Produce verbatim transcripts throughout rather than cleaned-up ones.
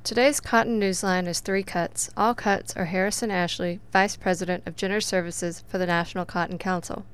Today's Cotton Newsline is three cuts. All cuts are Harrison Ashley, Vice President of Gender Services for the National Cotton Council.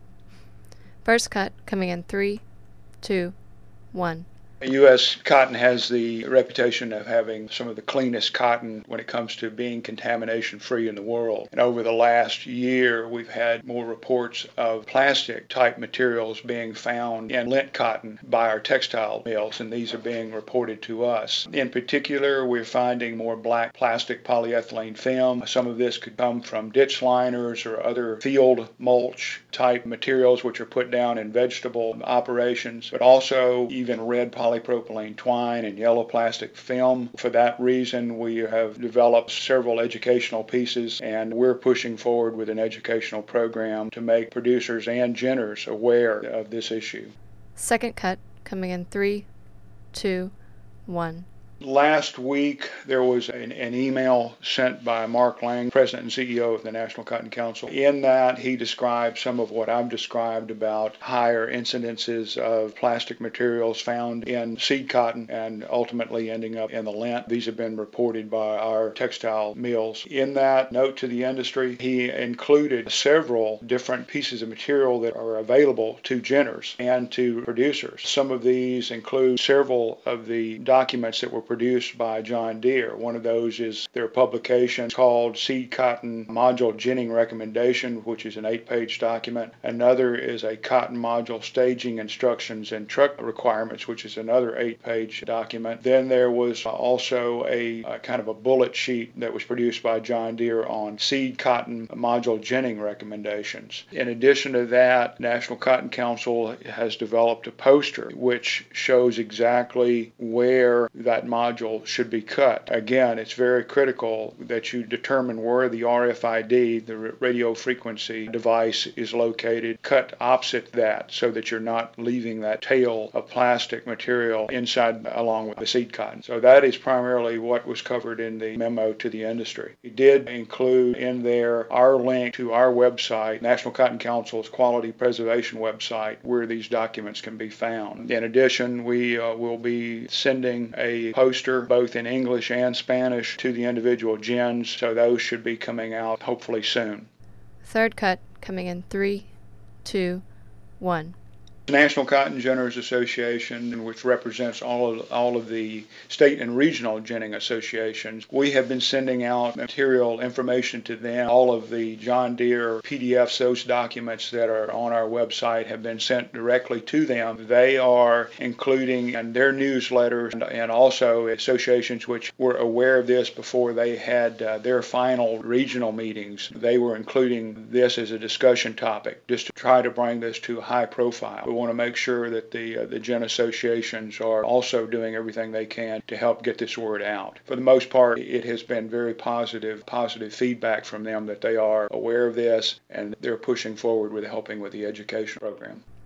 First cut, coming in three, two, one. U S cotton has the reputation of having some of the cleanest cotton when it comes to being contamination-free in the world. And over the last year, we've had more reports of plastic-type materials being found in lint cotton by our textile mills, and these are being reported to us. In particular, we're finding more black plastic polyethylene film. Some of this could come from ditch liners or other field mulch-type materials which are put down in vegetable operations, but also even red polyethylene polypropylene twine and yellow plastic film. For that reason, we have developed several educational pieces, and we're pushing forward with an educational program to make producers and ginners aware of this issue. Second cut, coming in three, two, one. Last week, there was an, an email sent by Mark Lang, President and C E O of the National Cotton Council. In that, he described some of what I've described about higher incidences of plastic materials found in seed cotton and ultimately ending up in the lint. These have been reported by our textile mills. In that note to the industry, he included several different pieces of material that are available to ginners and to producers. Some of these include several of the documents that were produced by John Deere. One of those is their publication called Seed Cotton Module Ginning Recommendation, which is an eight-page document. Another is a cotton module staging instructions and truck requirements, which is another eight-page document. Then there was also a, a kind of a bullet sheet that was produced by John Deere on seed cotton module ginning recommendations. In addition to that, National Cotton Council has developed a poster which shows exactly where that module module should be cut. Again, it's very critical that you determine where the R F I D, the radio frequency device, is located. Cut opposite that so that you're not leaving that tail of plastic material inside along with the seed cotton. So that is primarily what was covered in the memo to the industry. It did include in there our link to our website, National Cotton Council's Quality Preservation website, where these documents can be found. In addition, we uh, will be sending a poster both in English and Spanish to the individual gins, so those should be coming out hopefully soon. Third cut, coming in three, two, one. The National Cotton Ginners Association, which represents all of, all of the state and regional ginning associations, we have been sending out material information to them. All of the John Deere P D Fs, those documents that are on our website, have been sent directly to them. They are including in their newsletters and, and also associations which were aware of this before they had uh, their final regional meetings. They were including this as a discussion topic, just to try to bring this to a high profile. We want to make sure that the uh, the gin associations are also doing everything they can to help get this word out. For the most part, it has been very positive, positive feedback from them that they are aware of this and they're pushing forward with helping with the education program.